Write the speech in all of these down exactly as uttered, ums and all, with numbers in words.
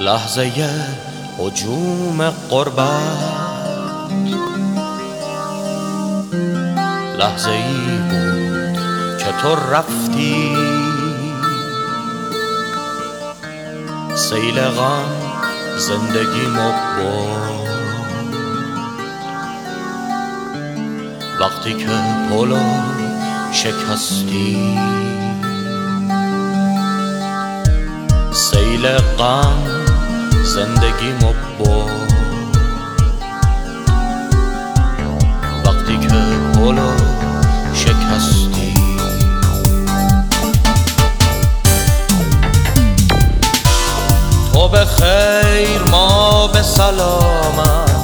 لحظه هجوم قربت، لحظه ای بود که تو رفتی، سیل غم زندگیمو برد. وقتی که پلو شکستی، سیل غم زندگیمو برد. وقتی که پلو شکستی، تو به خیر ما به سلامت،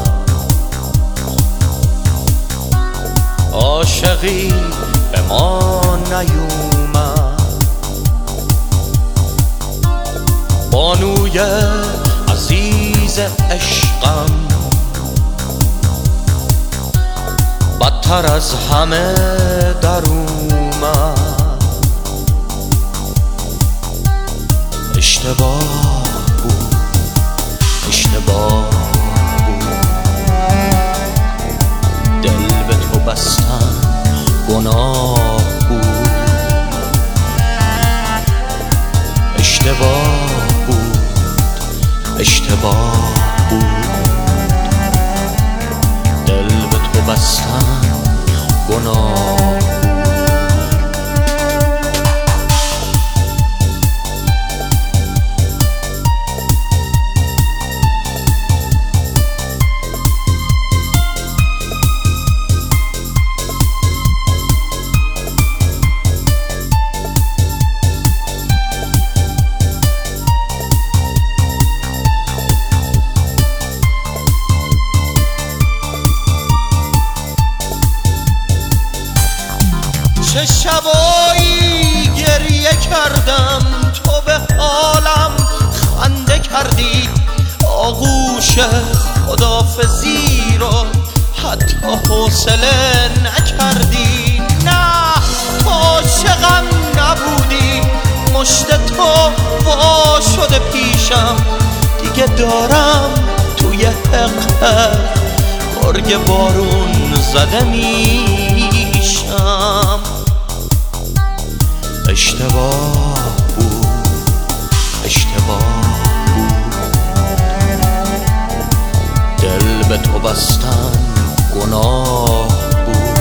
عاشقی به ما نیومد. بانوی عزیز عشقم بدتر از همه در اومد. اشتباه بود، اشتباه بود، دل به تو بستن گناه بود. اشتباه بود، اشتباه بود، دل به تو بستن گناه بود. چه شبایی گریه کردم، تو به حالم خنده کردی. آغوش خداحافظی رو حتی حوصله نکردی. نه تو عاشقم نبودی، مشت تو وا شده پیشم. دیگه دارم توی حقه گرگ بارون زده میشم. اشتباه بود، اشتباه بود، دل به تو بستن گناه بود.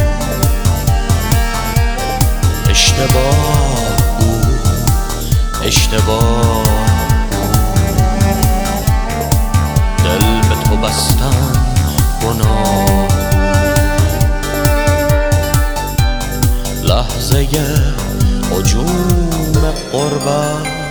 اشتباه بود، اشتباه بود، دل به تو بستن گناه. لحظه هجوم قربت،